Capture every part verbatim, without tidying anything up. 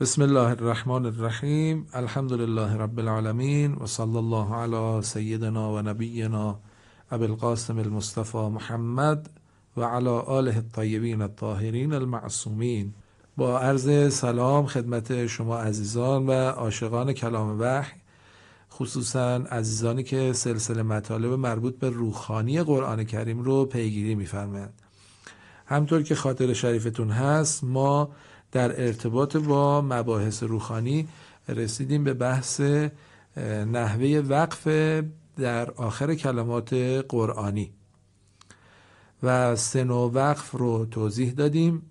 بسم الله الرحمن الرحیم. الحمد لله رب العالمین و صلی الله علی سیدنا و نبینا ابی القاسم المصطفى محمد و علی آله الطیبین الطاهرین المعصومین. با عرض سلام خدمت شما عزیزان و عاشقان کلام وحی، خصوصا عزیزانی که سلسله مطالب مربوط به روحانی قرآن کریم رو پیگیری می‌فرمایند. همطور که خاطر شریفتون هست، ما در ارتباط با مباحث روحانی رسیدیم به بحث نحوه وقف در آخر کلمات قرآنی و سه نوع وقف رو توضیح دادیم.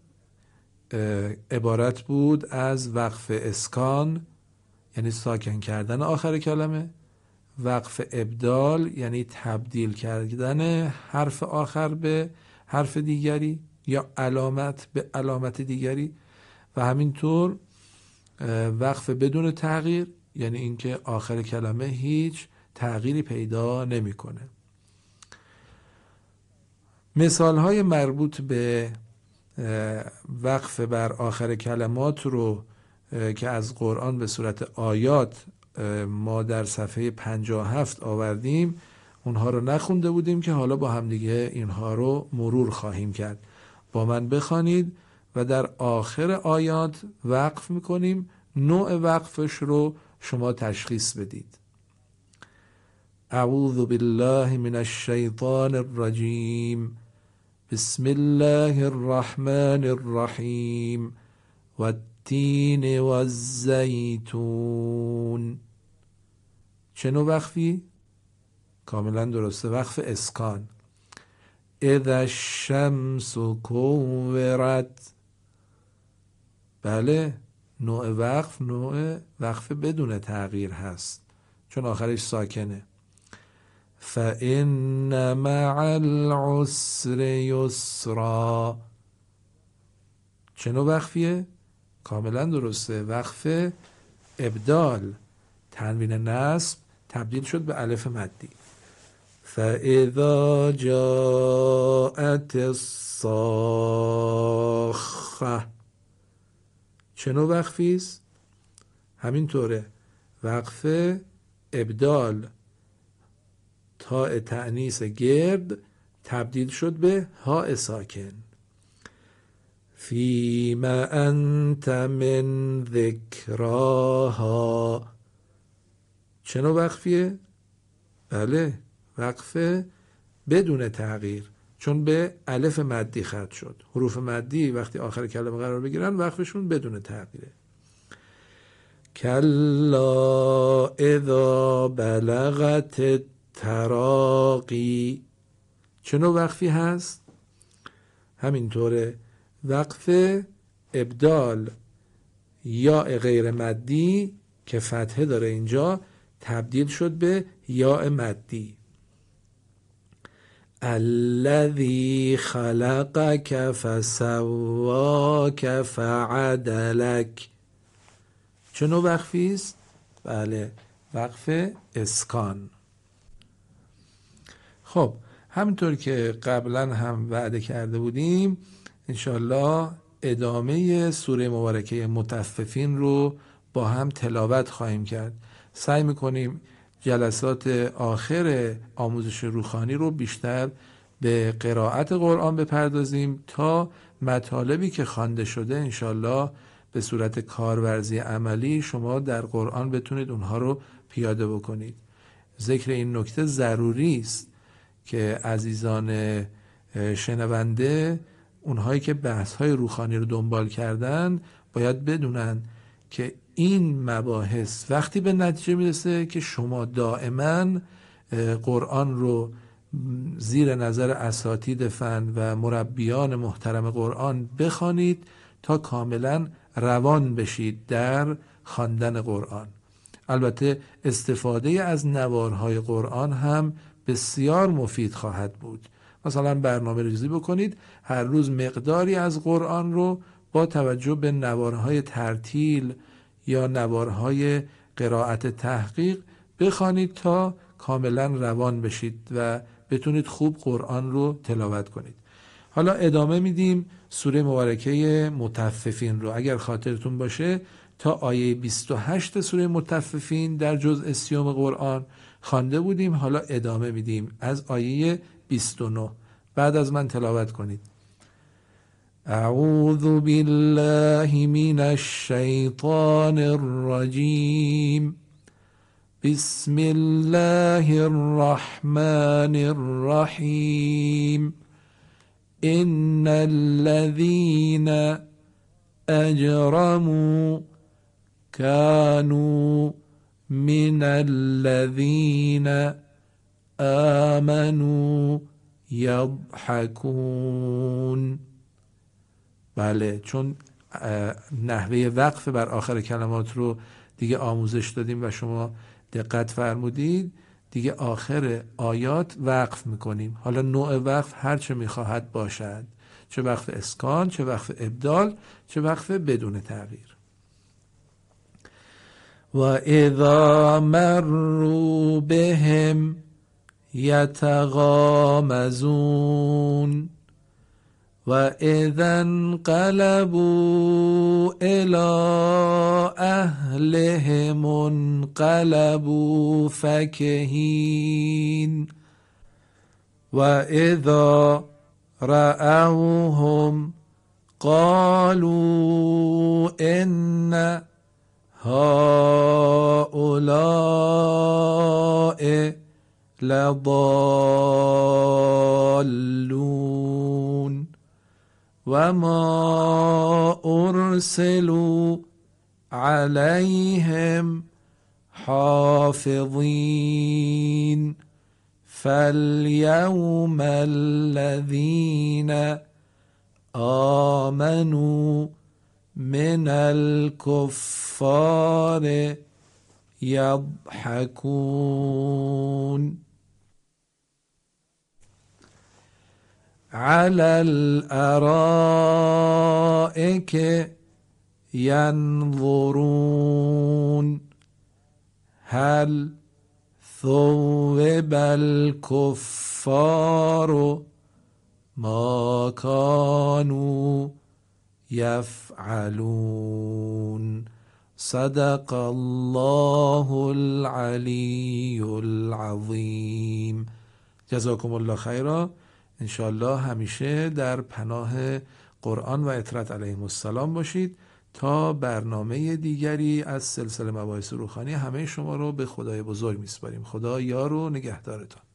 عبارت بود از وقف اسکان، یعنی ساکن کردن آخر کلمه، وقف ابدال یعنی تبدیل کردن حرف آخر به حرف دیگری یا علامت به علامت دیگری، و همینطور وقف بدون تغییر، یعنی اینکه آخر کلمه هیچ تغییری پیدا نمیکنه. مثال های مربوط به وقف بر آخر کلمات رو که از قرآن به صورت آیات ما در صفحه پنجاه و هفت آوردیم، اونها رو نخونده بودیم که حالا با همدیگه اینها رو مرور خواهیم کرد. با من بخوانید و در آخر آیات وقف میکنیم. نوع وقفش رو شما تشخیص بدید. اعوذ بالله من الشیطان الرجیم، بسم الله الرحمن الرحیم، والتین والزیتون. چه نوع وقفی؟ کاملا درسته، وقف اسکان. اذا الشمس کورت. بله، نوع وقف نوع وقف بدون تغییر هست، چون آخرش ساکنه. فإن مع العسر یسرا. چه نوع وقفیه؟ کاملا درسته، وقف ابدال. تنوین نصب تبدیل شد به الف مدی. فاذا جاءت الصاخة. چه نوع وقفی است؟ همینطوره، وقف ابدال. تاء تأنیث گرد تبدیل شد به هاء ساکن. فیما انت من ذکراها. چه نوع وقفیه؟ بله، وقف بدون تغییر، چون به الف مدی ختم شد. حروف مدی وقتی آخر کلمه قرار بگیرن وقفشون بدون تغییره. کلا اذا بلغت التراقی. چه نوع وقفی هست؟ همینطوره، وقف ابدال. یا غیر مدی که فتحه داره اینجا تبدیل شد به یا مدی. الذی خلقک فسواک فعدلک. چه نوع وقفی است؟ بله، وقف اسکان. خب، همینطور که قبلا هم وعده کرده بودیم، انشالله ادامه سوره مبارکه مطففین رو با هم تلاوت خواهیم کرد. سعی میکنیم جلسات آخر آموزش روحانی رو بیشتر به قرائت قرآن بپردازیم تا مطالبی که خوانده شده انشالله به صورت کارورزی عملی شما در قرآن بتونید اونها رو پیاده بکنید. ذکر این نکته ضروری است که عزیزان شنونده، اونهایی که بحث‌های روحانی رو دنبال کردن، باید بدونن که این مباحث وقتی به نتیجه میرسه که شما دائما قرآن رو زیر نظر اساتید فن و مربیان محترم قرآن بخوانید تا کاملا روان بشید در خواندن قرآن. البته استفاده از نوارهای قرآن هم بسیار مفید خواهد بود. مثلا برنامه ریزی بکنید، هر روز مقداری از قرآن رو با توجه به نوارهای ترتیل یا نوارهای قرائت تحقیق بخوانید تا کاملا روان بشید و بتونید خوب قرآن رو تلاوت کنید. حالا ادامه میدیم سوره مبارکه مطففین رو اگر خاطرتون باشه تا آیه بیست و هشت سوره مطففین در جزء سیوم قرآن خوانده بودیم. حالا ادامه میدیم از آیه بیست و نه. بعد از من تلاوت کنید. اعوذ بالله من الشیطان الرجیم بسم الله الرحمن الرحیم ان الذين اجرموا كانوا من الذين آمنوا یضحکون. بله، چون نحوه وقف بر آخر کلمات رو دیگه آموزش دادیم و شما دقت فرمودید، دیگه آخر آیات وقف میکنیم. حالا نوع وقف هر چه میخواهد باشد، چه وقف اسکان، چه وقف ابدال، چه وقف بدون تغییر. و اذا مروا بهم یتغامزون و اذا انقلبوا الى اهلهم انقلبوا فکهین و اذا رأوهم قالوا ان هؤلاء لضالون و ما ارسلوا علیهم حافظین فالیوم الذین آمنوا من الكفار یضحکون علی الارائک ینظرون هل ثوب الكفار ما كانوا یفعلون. صدق الله العلی العظیم. جزاکم الله خیرا. انشاءالله همیشه در پناه قرآن و اطرت علیهم السلام باشید. تا برنامه دیگری از سلسله مباحث روحانی همه شما رو به خدای بزرگ میسپاریم. خدا یار و نگهدارتان.